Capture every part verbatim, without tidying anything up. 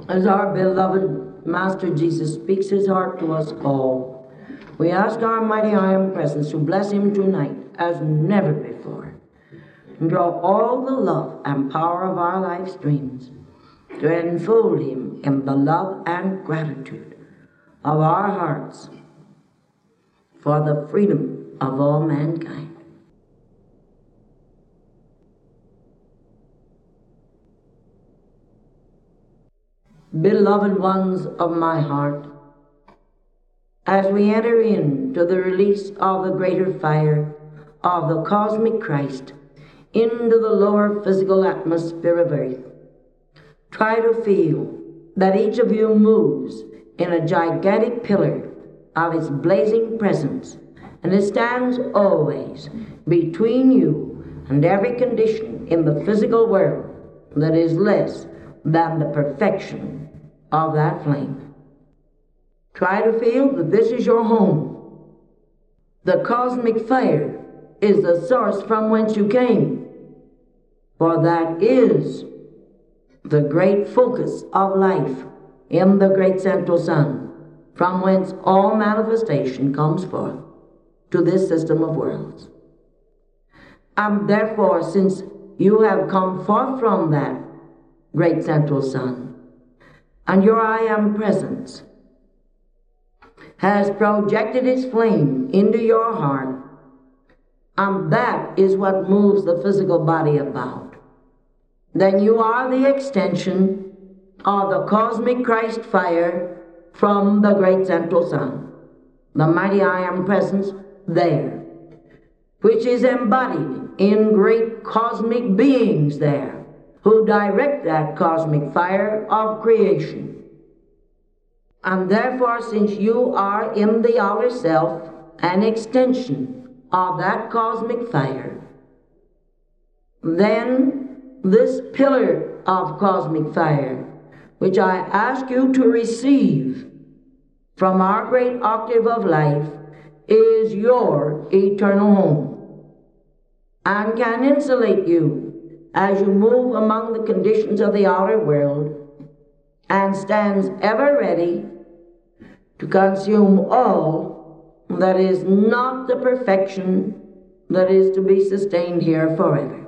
As our beloved Master Jesus speaks his heart to us all, we ask our mighty iron presence to bless him tonight as never before, and draw all the love and power of our life streams to enfold him in the love and gratitude of our hearts for the freedom of all mankind. Beloved ones of my heart, as we enter into the release of the greater fire of the cosmic Christ into the lower physical atmosphere of earth, try to feel that each of you moves in a gigantic pillar of his blazing presence, and it stands always between you and every condition in the physical world that is less than the perfection of that flame. Try to feel that this is your home. The cosmic fire is the source from whence you came, for that is the great focus of life in the great central sun, from whence all manifestation comes forth to this system of worlds. And therefore, since you have come forth from that great central sun, and your I Am presence has projected its flame into your heart, and that is what moves the physical body about, then you are the extension of the cosmic Christ fire from the great central sun, the mighty I Am presence there, which is embodied in great cosmic beings there, who direct that cosmic fire of creation. And therefore, since you are in the outer self an extension of that cosmic fire, then this pillar of cosmic fire, which I ask you to receive from our great octave of life, is your eternal home, and can insulate you as you move among the conditions of the outer world, and stands ever ready to consume all that is not the perfection that is to be sustained here forever.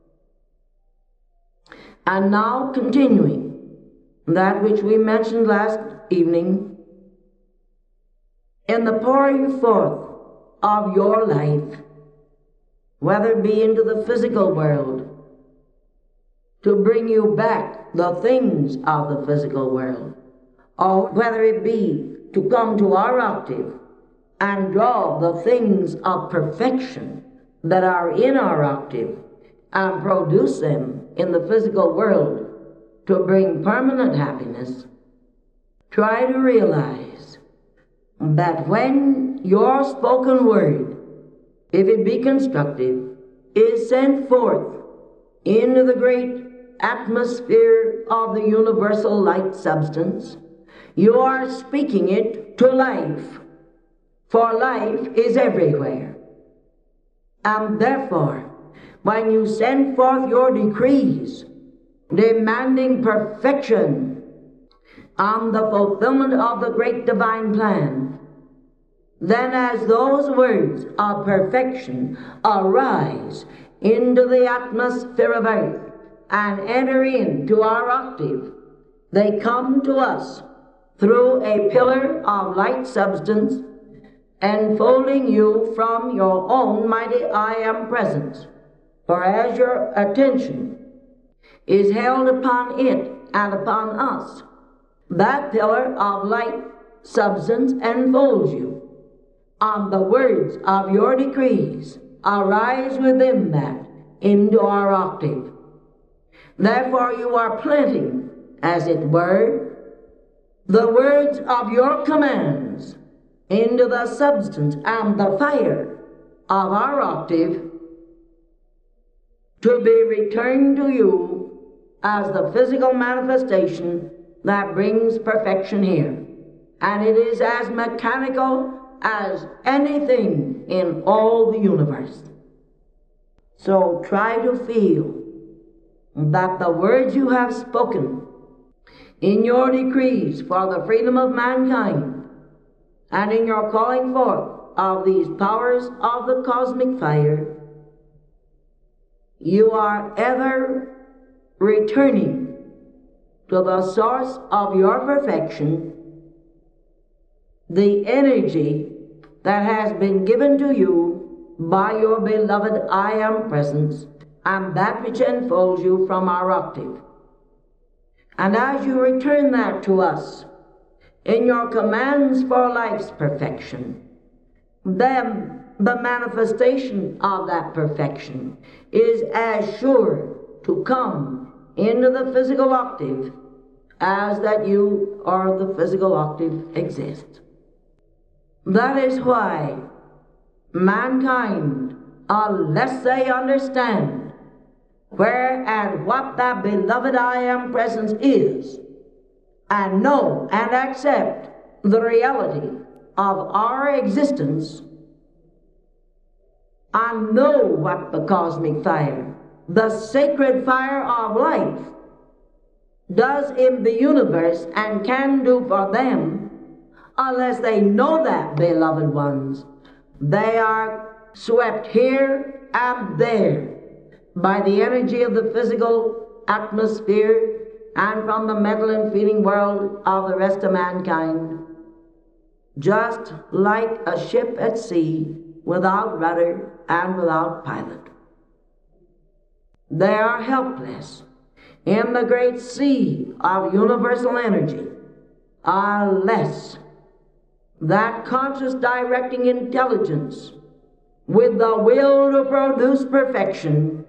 And now, continuing that which we mentioned last evening, in the pouring forth of your life, whether it be into the physical world, to bring you back the things of the physical world, or whether it be to come to our octave and draw the things of perfection that are in our octave and produce them in the physical world to bring permanent happiness, try to realize that when your spoken word, if it be constructive, is sent forth into the great atmosphere of the universal light substance, you are speaking it to life, for life is everywhere. And therefore, when you send forth your decrees demanding perfection on the fulfillment of the great divine plan, then as those words of perfection arise into the atmosphere of earth and enter into our octave, they come to us through a pillar of light substance, enfolding you from your own mighty I Am presence. For as your attention is held upon it and upon us, that pillar of light substance enfolds you, and the words of your decrees arise within that into our octave. Therefore you are planting, as it were, the words of your commands into the substance and the fire of our octave, to be returned to you as the physical manifestation that brings perfection here. And it is as mechanical as anything in all the universe. So try to feel that the words you have spoken in your decrees for the freedom of mankind, and in your calling forth of these powers of the cosmic fire, you are ever returning to the source of your perfection, the energy that has been given to you by your beloved I Am Presence, and that which enfolds you from our octave. And as you return that to us in your commands for life's perfection, then the manifestation of that perfection is as sure to come into the physical octave as that you or the physical octave exists. That is why mankind, unless they understand where and what that beloved I Am Presence is, and know and accept the reality of our existence, and know what the cosmic fire, the sacred fire of life, does in the universe and can do for them, unless they know that, beloved ones, they are swept here and there by the energy of the physical atmosphere and from the mental and feeling world of the rest of mankind, just like a ship at sea without rudder and without pilot. They are helpless in the great sea of universal energy unless that conscious directing intelligence with the will to produce perfection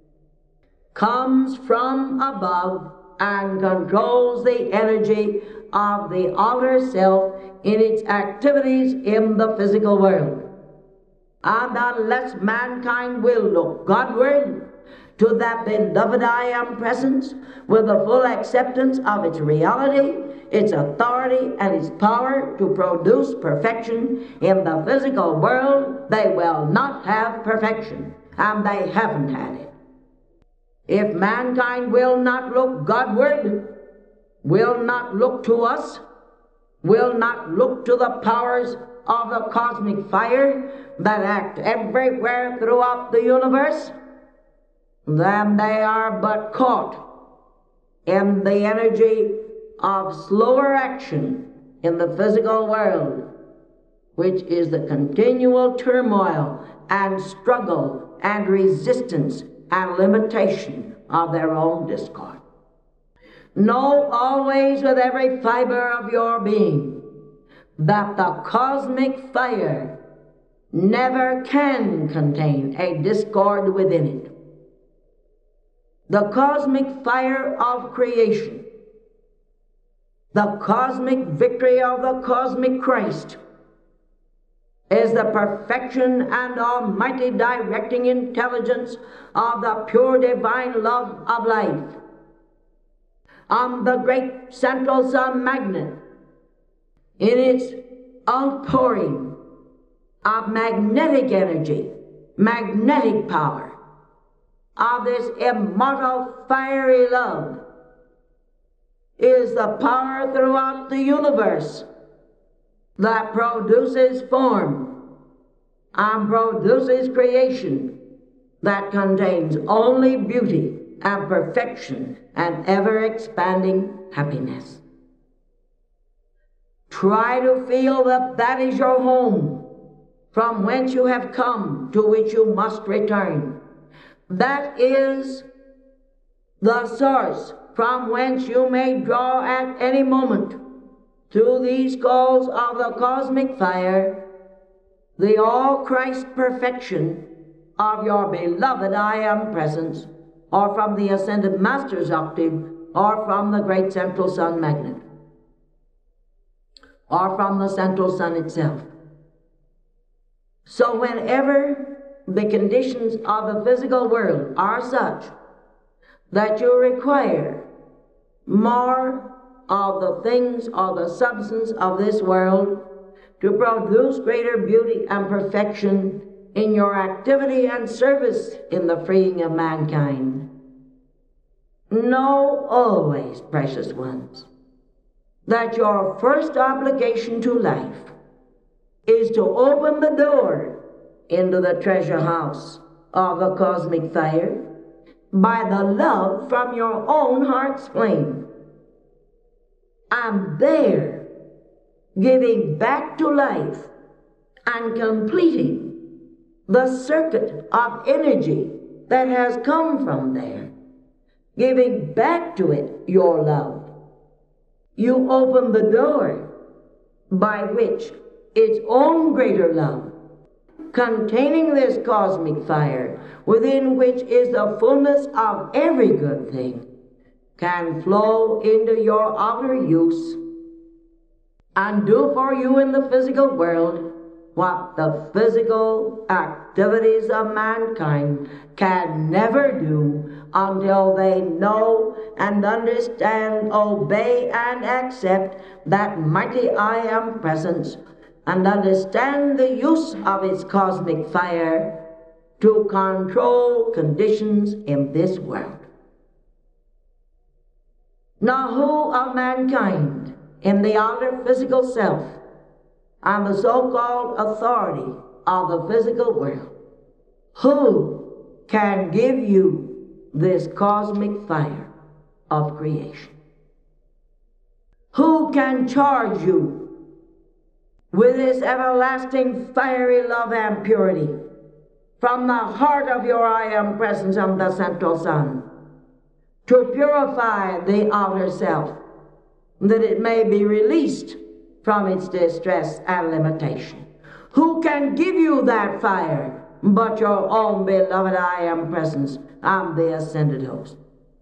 comes from above and controls the energy of the outer self in its activities in the physical world. And unless mankind will look Godward to that beloved I Am Presence with the full acceptance of its reality, its authority, and its power to produce perfection in the physical world, they will not have perfection, and they haven't had it. If mankind will not look Godward, will not look to us, will not look to the powers of the cosmic fire that act everywhere throughout the universe, then they are but caught in the energy of slower action in the physical world, which is the continual turmoil and struggle and resistance and limitation of their own discord. Know always with every fiber of your being that the cosmic fire never can contain a discord within it. The cosmic fire of creation, the cosmic victory of the cosmic Christ, is the perfection and almighty directing intelligence of the pure divine love of life. On the great central sun magnet, in its outpouring of magnetic energy, magnetic power, of this immortal fiery love, is the power throughout the universe that produces form and produces creation that contains only beauty and perfection and ever-expanding happiness. Try to feel that that is your home, from whence you have come, to which you must return. That is the source from whence you may draw at any moment through these calls of the cosmic fire the all-Christ perfection of your beloved I Am Presence, or from the Ascended Master's octave, or from the great central sun magnet, or from the central sun itself. So whenever the conditions of the physical world are such that you require more of the things or the substance of this world to produce greater beauty and perfection in your activity and service in the freeing of mankind, know always, precious ones, that your first obligation to life is to open the door into the treasure house of the cosmic fire by the love from your own heart's flame. And there, giving back to life and completing the circuit of energy that has come from there, giving back to it your love, you open the door by which its own greater love, containing this cosmic fire, within which is the fullness of every good thing, can flow into your outer use and do for you in the physical world what the physical activities of mankind can never do until they know and understand, obey, and accept that mighty I Am presence, and understand the use of its cosmic fire to control conditions in this world. Now, who of mankind in the outer physical self and the so-called authority of the physical world, who can give you this cosmic fire of creation? Who can charge you with this everlasting fiery love and purity from the heart of your I Am presence on the central sun, to purify the outer self, that it may be released from its distress and limitation? Who can give you that fire but your own beloved I Am presence and the ascended host?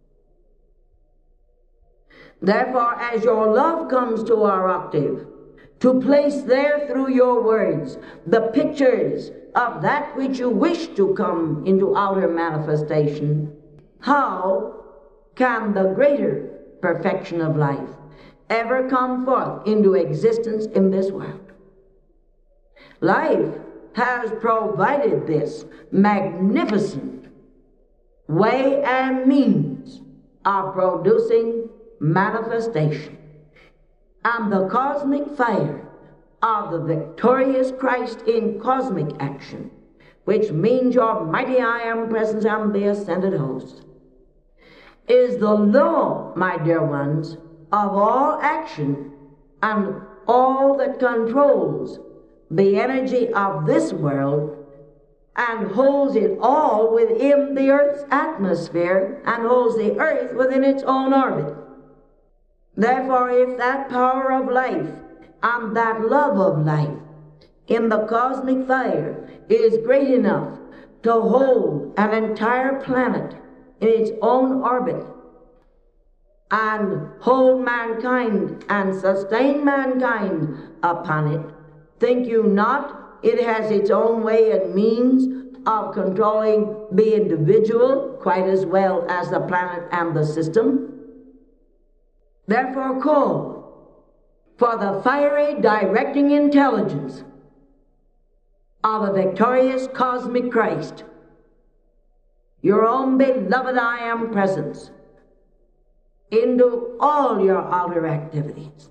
Therefore, as your love comes to our octave, to place there through your words the pictures of that which you wish to come into outer manifestation, how can the greater perfection of life ever come forth into existence in this world? Life has provided this magnificent way and means of producing manifestation, and the cosmic fire of the victorious Christ in cosmic action, which means your mighty I Am presence and the ascended host, is the law, my dear ones, of all action and all that controls the energy of this world and holds it all within the earth's atmosphere and holds the earth within its own orbit. Therefore, if that power of life and that love of life in the cosmic fire is great enough to hold an entire planet in its own orbit and hold mankind and sustain mankind upon it, think you not it has its own way and means of controlling the individual quite as well as the planet and the system? Therefore, call for the fiery directing intelligence of a victorious cosmic Christ, your own beloved I Am presence, into all your outer activities.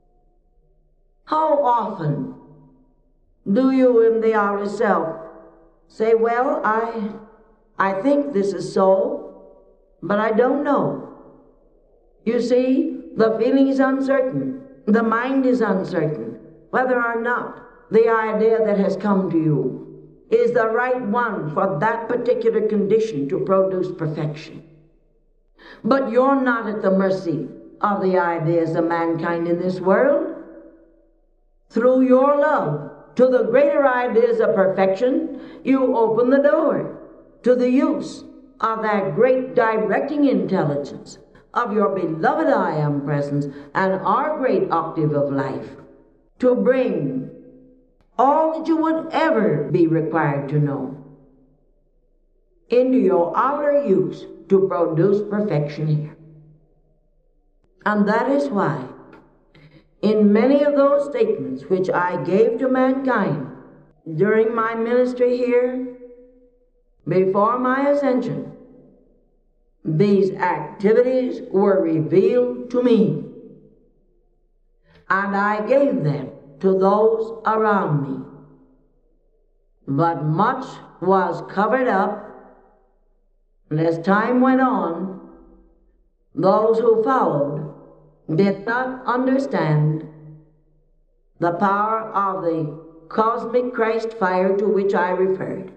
How often do you in the outer self say, well, I, I think this is so, but I don't know? You see, the feeling is uncertain, the mind is uncertain, whether or not the idea that has come to you is the right one for that particular condition to produce perfection. But you're not at the mercy of the ideas of mankind in this world. Through your love to the greater ideas of perfection, you open the door to the use of that great directing intelligence of your beloved I Am presence and our great octave of life, to bring all that you would ever be required to know into your outer use to produce perfection here. And that is why in many of those statements which I gave to mankind during my ministry here before my ascension, these activities were revealed to me and I gave them to those around me. But much was covered up, and as time went on, those who followed did not understand the power of the cosmic Christ fire to which I referred.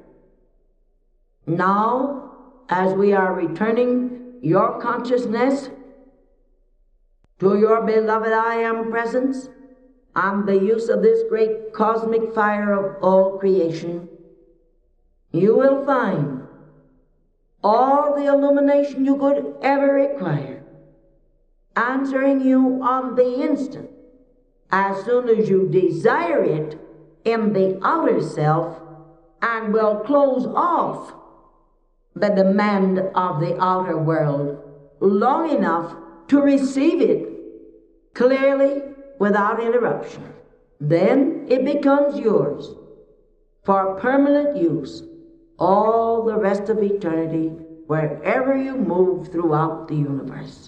Now, as we are returning your consciousness to your beloved I Am presence and the use of this great cosmic fire of all creation, you will find all the illumination you could ever require, answering you on the instant as soon as you desire it in the outer self, and will close off the demand of the outer world long enough to receive it clearly without interruption. Then it becomes yours for permanent use all the rest of eternity, wherever you move throughout the universe.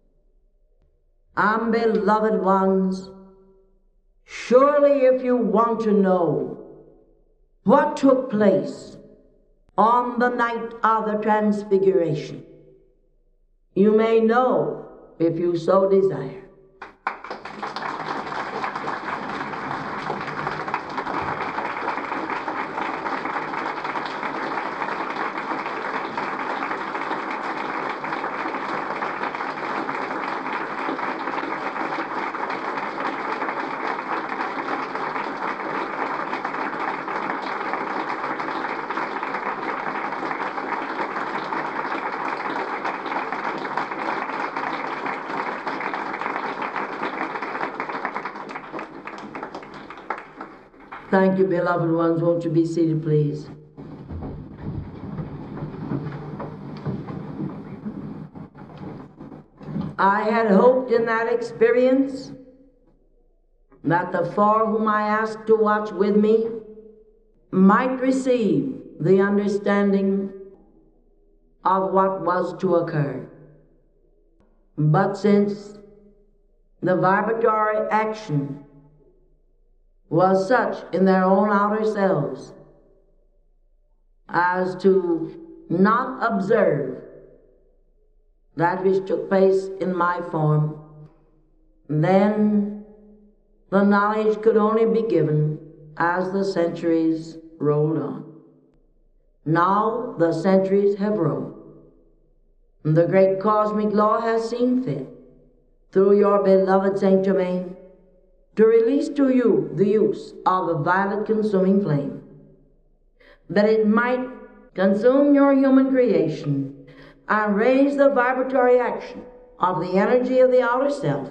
And beloved ones, surely if you want to know what took place on the night of the Transfiguration, you may know if you so desire. Thank you, beloved ones. Won't you be seated, please? I had hoped in that experience that the four whom I asked to watch with me might receive the understanding of what was to occur. But since the vibratory action was such in their own outer selves as to not observe that which took place in my form, then the knowledge could only be given as the centuries rolled on. Now the centuries have rolled. The great cosmic law has seen fit, through your beloved Saint Germain, to release to you the use of a violet consuming flame, that it might consume your human creation and raise the vibratory action of the energy of the outer self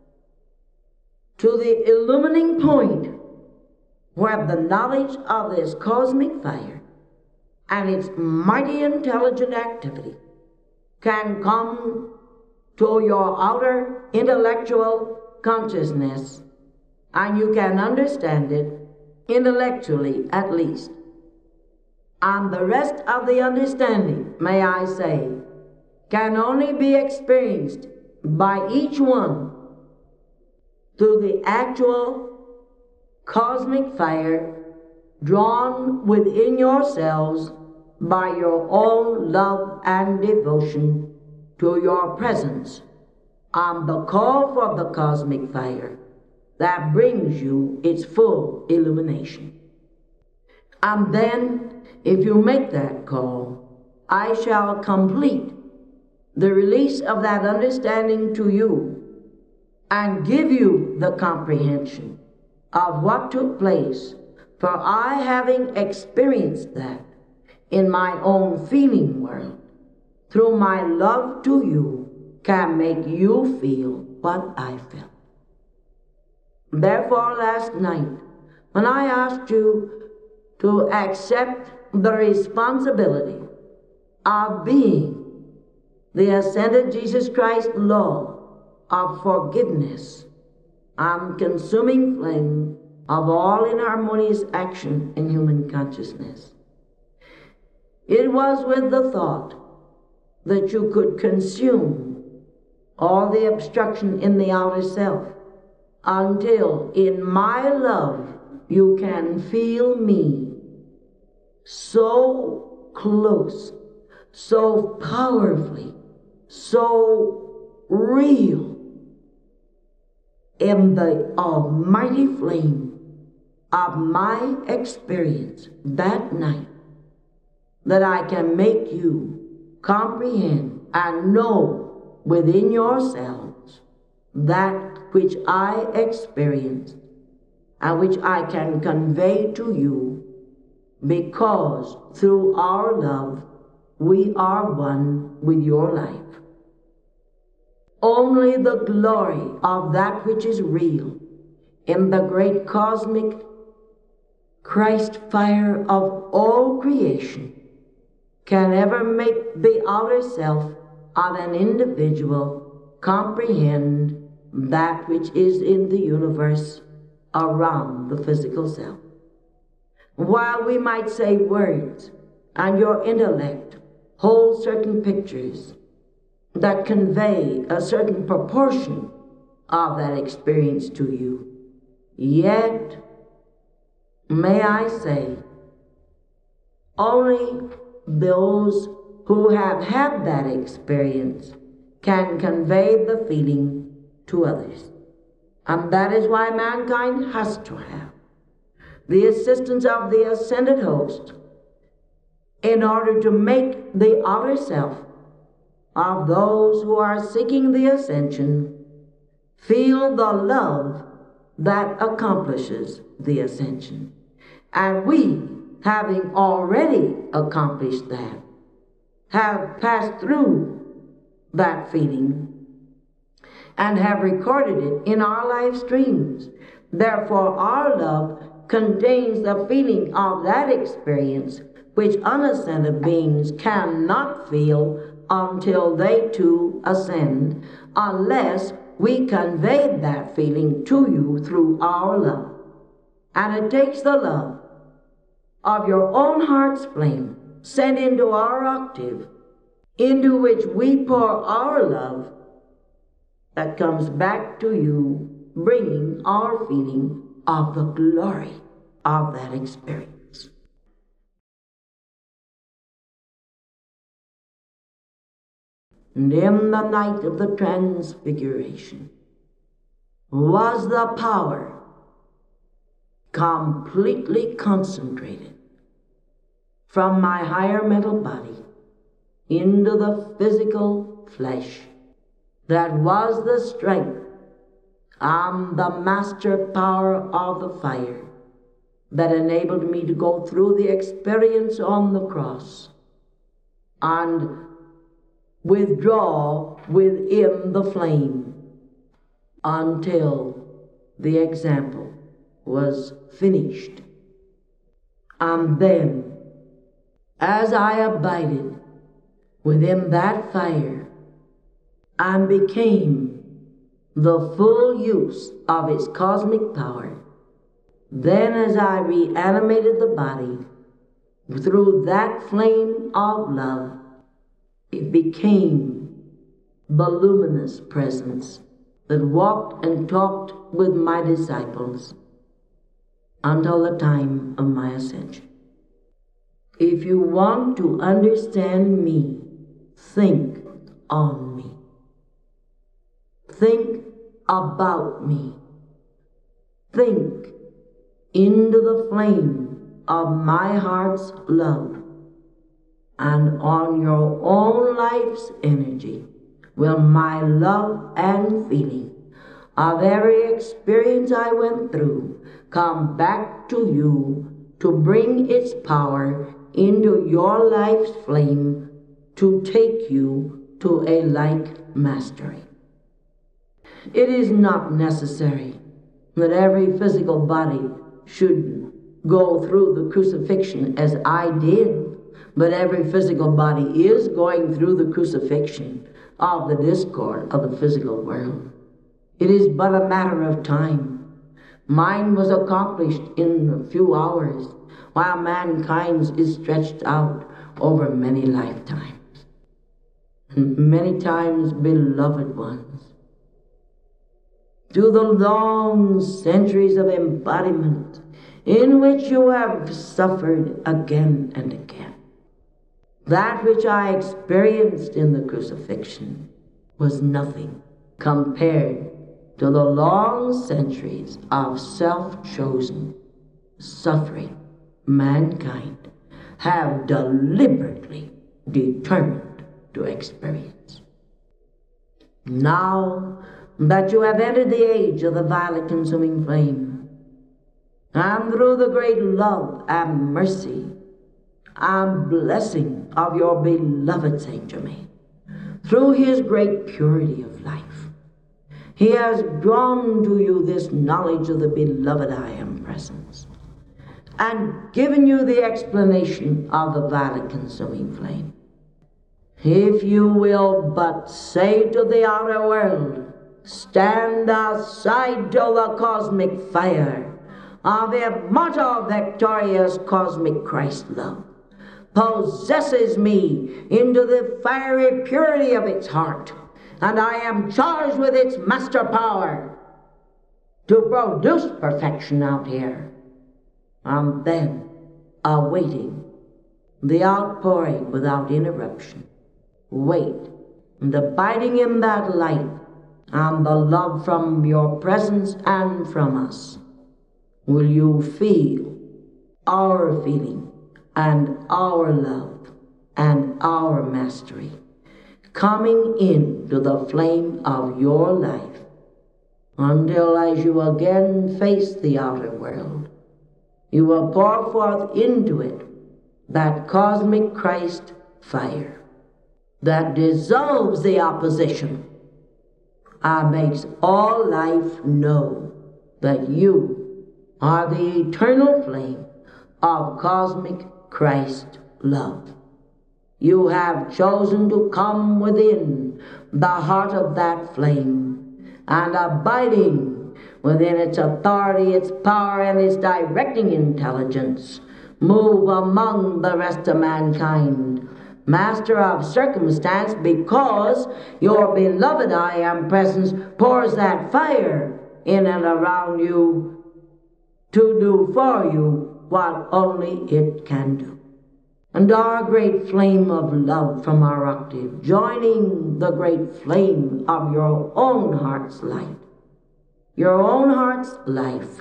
to the illumining point where the knowledge of this cosmic fire and its mighty intelligent activity can come to your outer intellectual consciousness, and you can understand it intellectually at least. And the rest of the understanding, may I say, can only be experienced by each one through the actual cosmic fire drawn within yourselves by your own love and devotion to your presence on the call for the cosmic fire that brings you its full illumination. And then, if you make that call, I shall complete the release of that understanding to you and give you the comprehension of what took place, for I, having experienced that in my own feeling world, through my love to you, can make you feel what I felt. Therefore, last night, when I asked you to accept the responsibility of being the ascended Jesus Christ law of forgiveness and consuming flame of all inharmonious action in human consciousness, it was with the thought that you could consume all the obstruction in the outer self until in my love you can feel me so close, so powerfully, so real in the almighty flame of my experience that night, that I can make you comprehend and know within yourselves that which I experienced and which I can convey to you, because through our love we are one with your life. Only the glory of that which is real in the great cosmic Christ fire of all creation can ever make the outer self of an individual comprehend that which is in the universe around the physical self. While we might say words and your intellect hold certain pictures that convey a certain proportion of that experience to you, yet, may I say, only those who have had that experience can convey the feeling to others. And that is why mankind has to have the assistance of the ascended host in order to make the outer self of those who are seeking the ascension feel the love that accomplishes the ascension. And we, having already accomplished that, have passed through that feeling and have recorded it in our life streams. Therefore, our love contains the feeling of that experience which unascended beings cannot feel until they too ascend, unless we convey that feeling to you through our love. And it takes the love of your own heart's flame sent into our octave, into which we pour our love, that comes back to you, bringing our feeling of the glory of that experience. And in the night of the transfiguration was the power completely concentrated from my higher mental body into the physical flesh, that was the strength and the master power of the fire that enabled me to go through the experience on the cross and withdraw within the flame until the example was finished. And then, as I abided within that fire and became the full use of its cosmic power, then as I reanimated the body through that flame of love, it became the luminous presence that walked and talked with my disciples until the time of my ascension. If you want to understand me, think on me. Think about me. Think into the flame of my heart's love, and on your own life's energy will my love and feeling of every experience I went through come back to you to bring its power into your life's flame to take you to a like mastery. It is not necessary that every physical body should go through the crucifixion as I did, but every physical body is going through the crucifixion of the discord of the physical world. It is but a matter of time. Mine was accomplished in a few hours, while mankind's is stretched out over many lifetimes. And many times, beloved ones, to the long centuries of embodiment in which you have suffered again and again. That which I experienced in the crucifixion was nothing compared to the long centuries of self-chosen suffering mankind have deliberately determined to experience. Now that you have entered the age of the violet consuming flame, and through the great love and mercy and blessing of your beloved Saint Germain, through his great purity of life, he has drawn to you this knowledge of the beloved I Am Presence, and given you the explanation of the violet consuming flame. If you will but say to the outer world, stand aside till the cosmic fire of immortal victorious cosmic Christ love possesses me into the fiery purity of its heart, and I am charged with its master power to produce perfection out here, and then awaiting the outpouring without interruption. Wait, and abiding in that light and the love from your presence and from us, will you feel our feeling and our love and our mastery coming into the flame of your life, until as you again face the outer world, you will pour forth into it that cosmic Christ fire that dissolves the opposition and makes all life know that you are the eternal flame of cosmic Christ love. You have chosen to come within the heart of that flame, and abiding within its authority, its power, and its directing intelligence, move among the rest of mankind, master of circumstance, because your beloved I Am Presence pours that fire in and around you to do for you what only it can do. And our great flame of love from our octave, joining the great flame of your own heart's light, your own heart's life,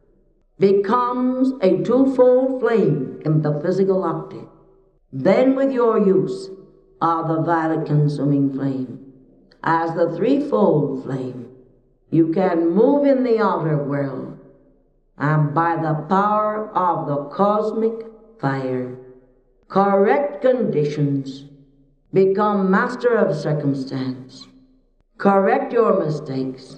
becomes a twofold flame in the physical octave. Then with your use of the violet consuming flame as the threefold flame, you can move in the outer world, and by the power of the cosmic fire, correct conditions, become master of circumstance, correct your mistakes,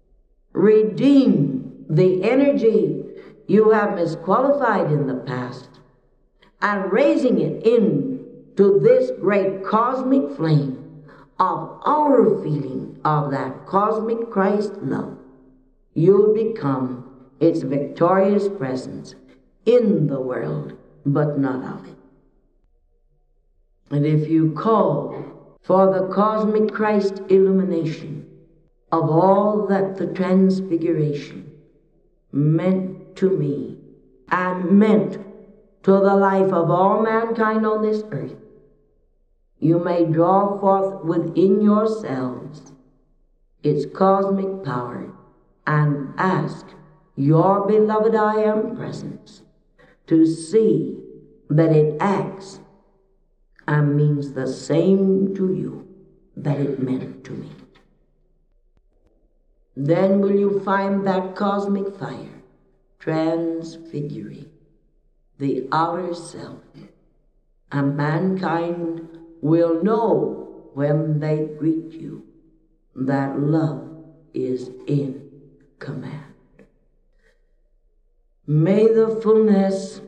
redeem the energy you have misqualified in the past, and raising it in to this great cosmic flame of our feeling of that cosmic Christ love, you become its victorious presence in the world, but not of it. And if you call for the cosmic Christ illumination of all that the transfiguration meant to me and meant to the life of all mankind on this earth, you may draw forth within yourselves its cosmic power and ask your beloved I Am Presence to see that it acts and means the same to you that it meant to me. Then will you find that cosmic fire transfiguring the outer self, and mankind will know when they greet you that love is in command. May the fullness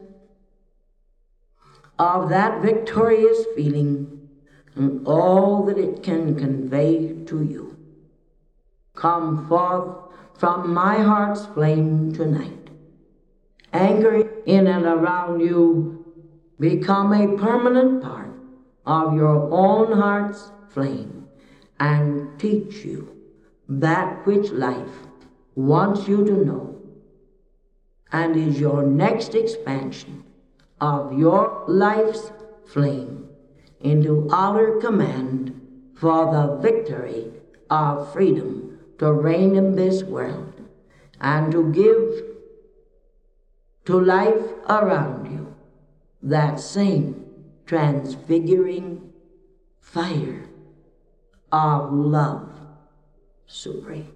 of that victorious feeling and all that it can convey to you come forth from my heart's flame tonight, anchoring in and around you, become a permanent part of your own heart's flame, and teach you that which life wants you to know, and is your next expansion of your life's flame into outer command for the victory of freedom to reign in this world and to give to life around you that same transfiguring fire of love supreme.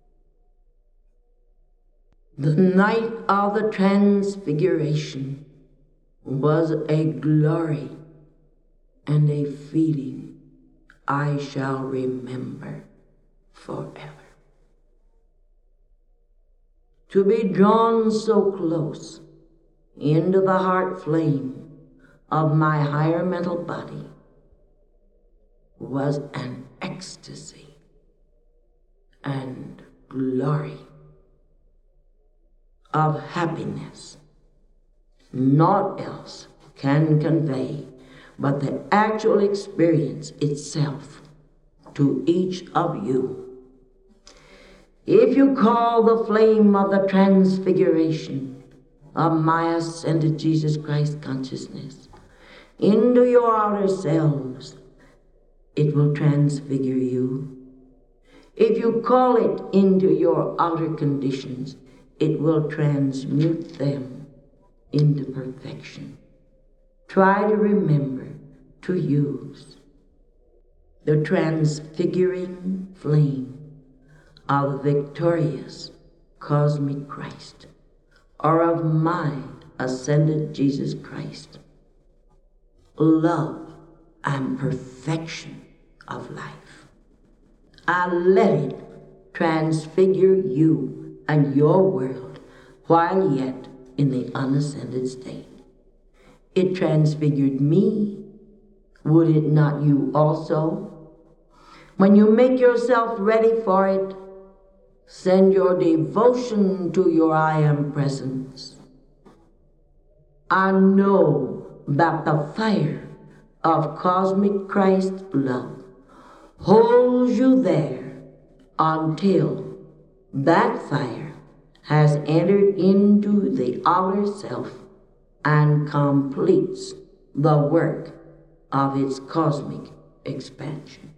The night of the transfiguration was a glory and a feeling I shall remember forever. To be drawn so close into the heart flame of my higher mental body was an ecstasy and glory of happiness naught else can convey but the actual experience itself to each of you. If you call the flame of the transfiguration of my ascended Jesus Christ consciousness into your outer selves, it will transfigure you. If you call it into your outer conditions, it will transmute them into perfection. Try to remember to use the transfiguring flame of the victorious cosmic Christ, or of my ascended Jesus Christ, love and perfection of life. And let it transfigure you and your world while yet in the unascended state. It transfigured me. Would it not you also? When you make yourself ready for it, send your devotion to your I Am presence. And know that the fire of cosmic Christ love holds you there until that fire has entered into the outer self and completes the work of its cosmic expansion.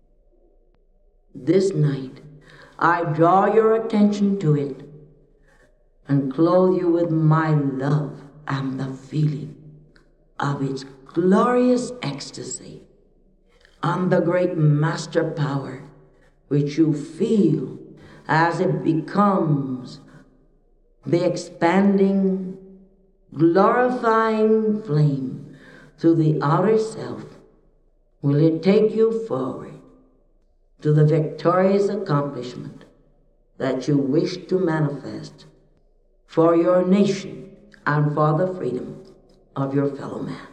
This night, I draw your attention to it and clothe you with my love and the feeling of its glorious ecstasy and the great master power which you feel as it becomes the expanding, glorifying flame through the outer self. Will it take you forward to the victorious accomplishment that you wish to manifest for your nation and for the freedom of your fellow man?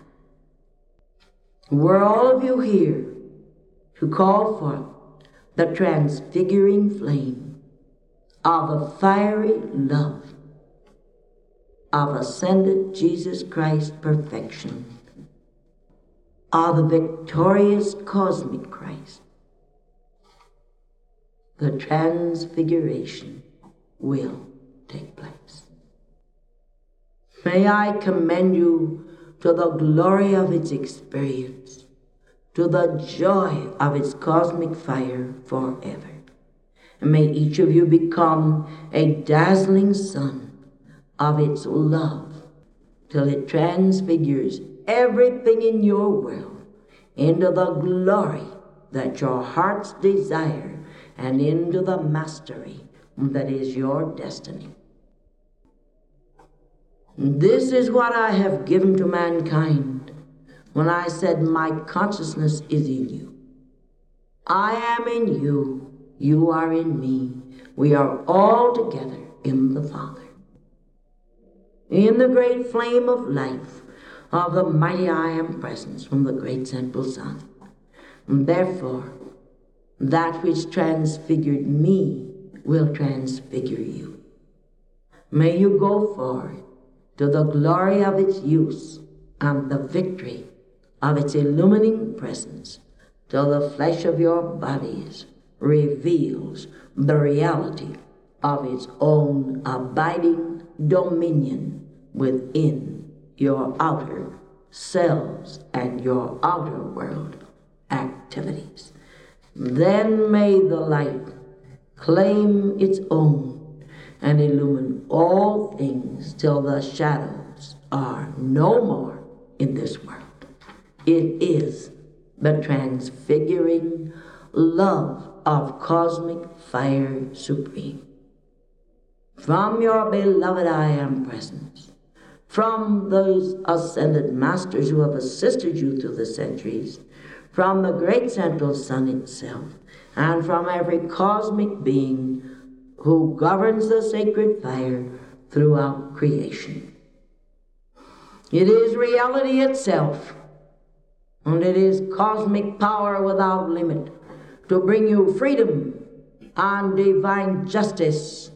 Were all of you here to call forth the transfiguring flame of the fiery love of ascended Jesus Christ perfection, of the victorious cosmic Christ, the transfiguration will take place. May I commend you to the glory of its experience, to the joy of its cosmic fire forever. And may each of you become a dazzling sun of its love till it transfigures everything in your world into the glory that your hearts desire and into the mastery that is your destiny. This is what I have given to mankind when I said my consciousness is in you. I am in you, you are in me. We are all together in the Father. In the great flame of life of the mighty I Am presence from the great central sun. And therefore, that which transfigured me will transfigure you. May you go forward to the glory of its use and the victory of its illumining presence till the flesh of your bodies reveals the reality of its own abiding dominion within your outer selves and your outer world activities. Then may the light claim its own and illumine all things till the shadows are no more in this world. It is the transfiguring love of cosmic fire supreme. From your beloved I Am presence, from those ascended masters who have assisted you through the centuries, from the great central sun itself, and from every cosmic being who governs the sacred fire throughout creation. It is reality itself, and it is cosmic power without limit to bring you freedom and divine justice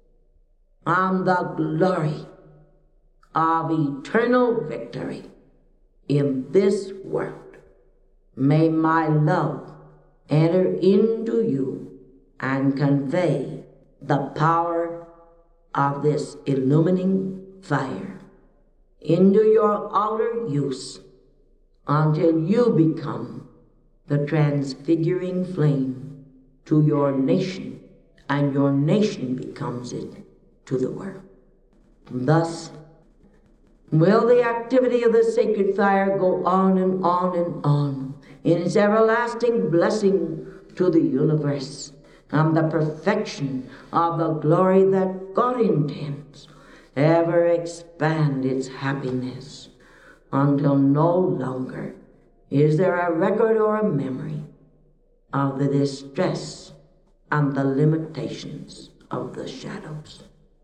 and the glory of eternal victory in this world. May my love enter into you and convey the power of this illumining fire into your outer use until you become the transfiguring flame to your nation, and your nation becomes it to the world. Thus will the activity of the sacred fire go on and on and on in its everlasting blessing to the universe and the perfection of the glory that God intends ever expand its happiness until no longer is there a record or a memory of the distress and the limitations of the shadows.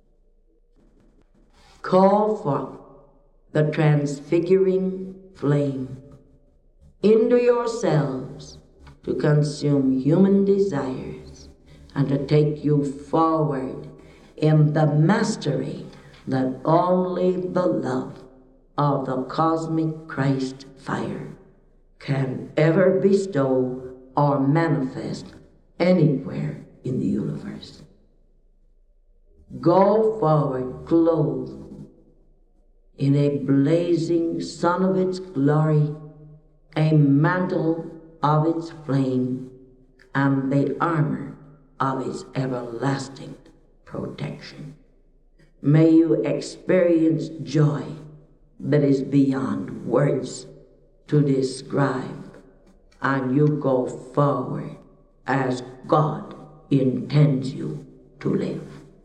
Call forth the transfiguring flame into yourselves to consume human desires and to take you forward in the mastery that only the love of the cosmic Christ fire can ever bestow or manifest anywhere in the universe. Go forward clothed in a blazing sun of its glory, a mantle of its flame, and the armor of its everlasting protection. May you experience joy that is beyond words to describe, and you go forward as God intends you to live.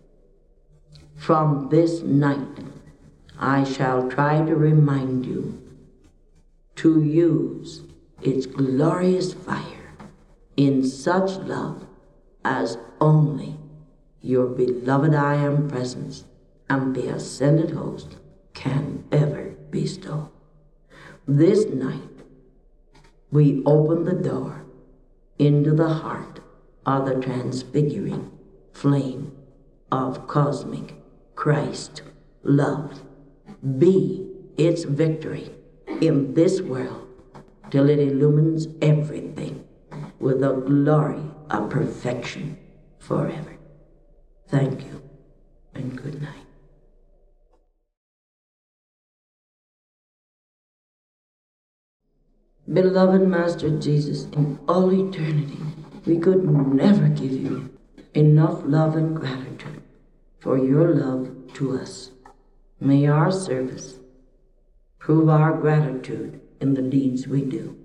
From this night, I shall try to remind you to use its glorious fire in such love as only your beloved I Am presence and the ascended host can ever bestow. This night, we open the door into the heart of the transfiguring flame of cosmic Christ love. Be its victory in this world till it illumines everything with the glory of perfection forever. Thank you and good night. Beloved Master Jesus, in all eternity, we could never give you enough love and gratitude for your love to us. May our service prove our gratitude in the deeds we do.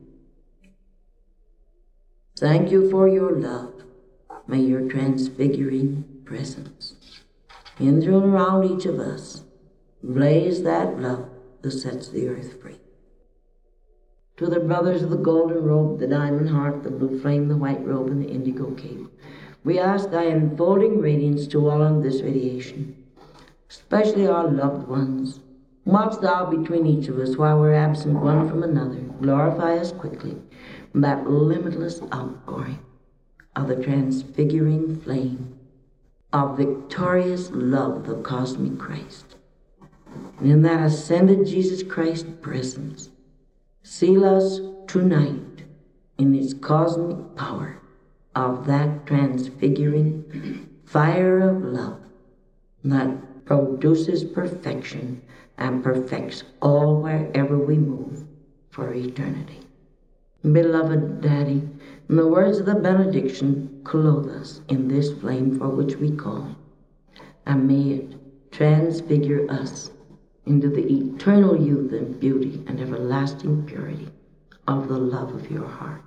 Thank you for your love. May your transfiguring presence in and around each of us blaze that love that sets the earth free. To the brothers of the golden robe, the diamond heart, the blue flame, the white robe, and the indigo cape, we ask thy enfolding radiance to all on this radiation, especially our loved ones. Watch thou between each of us while we're absent one from another. Glorify us quickly in that limitless outpouring of the transfiguring flame of victorious love of the cosmic Christ. And in that ascended Jesus Christ presence, seal us tonight in its cosmic power of that transfiguring fire of love that produces perfection and perfects all wherever we move for eternity. Beloved Daddy, in the words of the benediction, clothe us in this flame for which we call, and may it transfigure us into the eternal youth and beauty and everlasting purity of the love of your heart.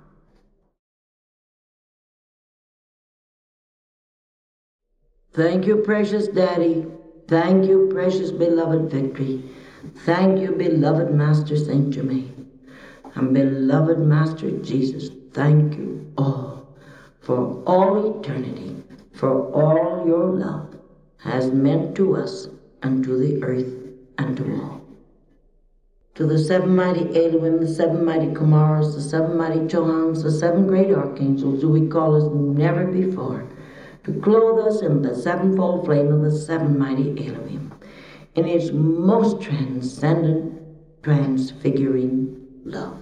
Thank you, precious Daddy. Thank you, precious beloved Victory. Thank you, beloved Master Saint Germain. And beloved Master Jesus, thank you all for all eternity, for all your love has meant to us and to the earth and to all. To the seven mighty Elohim, the seven mighty Kumaras, the seven mighty Chohans, the seven great archangels who we call as never before, to clothe us in the sevenfold flame of the seven mighty Elohim, in its most transcendent, transfiguring love.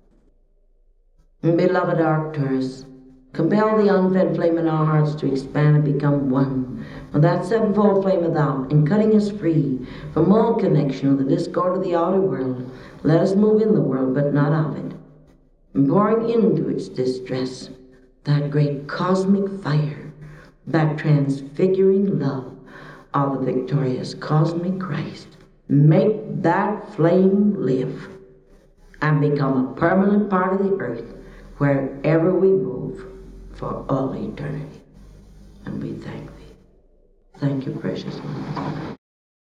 Beloved Arcturus, compel the unfed flame in our hearts to expand and become one with that sevenfold flame without, and cutting us free from all connection with the discord of the outer world, let us move in the world, but not of it, and pouring into its distress that great cosmic fire, that transfiguring love of the victorious cosmic Christ. Make that flame live and become a permanent part of the earth wherever we move for all eternity. And we thank thee. Thank you, precious one.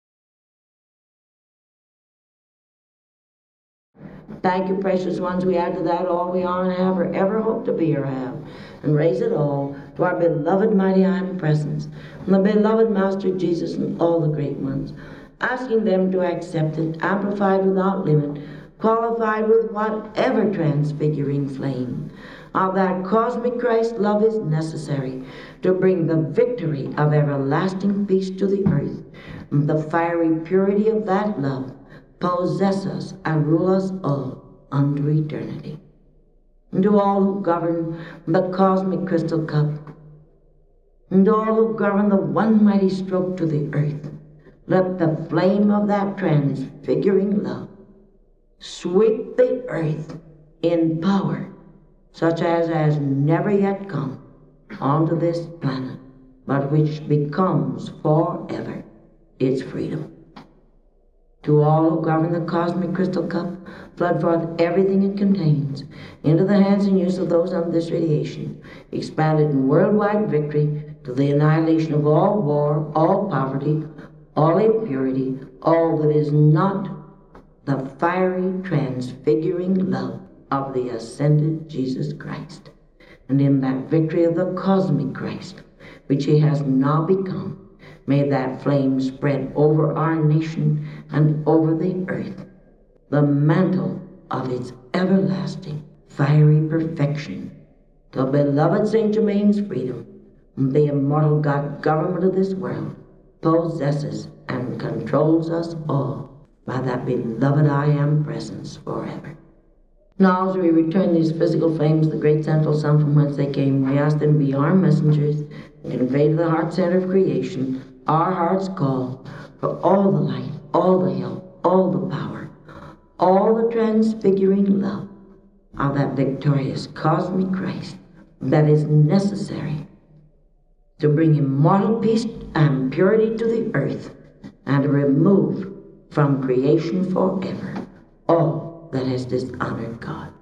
Thank you, precious ones. We add to that all we are and have or ever hope to be or have, and raise it all to our beloved mighty omnipresence, and the beloved Master Jesus and all the great ones, asking them to accept it, amplified without limit, qualified with whatever transfiguring flame of that cosmic Christ love is necessary to bring the victory of everlasting peace to the earth. The fiery purity of that love possess us and rule us all unto eternity. And to all who govern the cosmic crystal cup, and all who govern the one mighty stroke to the earth, let the flame of that transfiguring love sweep the earth in power such as has never yet come onto this planet, but which becomes forever its freedom. To all who govern the cosmic crystal cup, flood forth everything it contains into the hands and use of those under this radiation, expanded in worldwide victory to the annihilation of all war, all poverty, all impurity, all that is not the fiery, transfiguring love of the ascended Jesus Christ. And in that victory of the cosmic Christ, which he has now become, may that flame spread over our nation and over the earth, the mantle of its everlasting, fiery perfection, the beloved Saint Germain's freedom, the immortal God government of this world, possesses and controls us all by that beloved I Am presence forever. Now as we return these physical flames to the great central sun from whence they came, we ask them to be our messengers and convey to the heart center of creation our heart's call for all the light, all the help, all the power, all the transfiguring love of that victorious cosmic Christ that is necessary to bring immortal peace and purity to the earth and to remove from creation forever all that has dishonored God.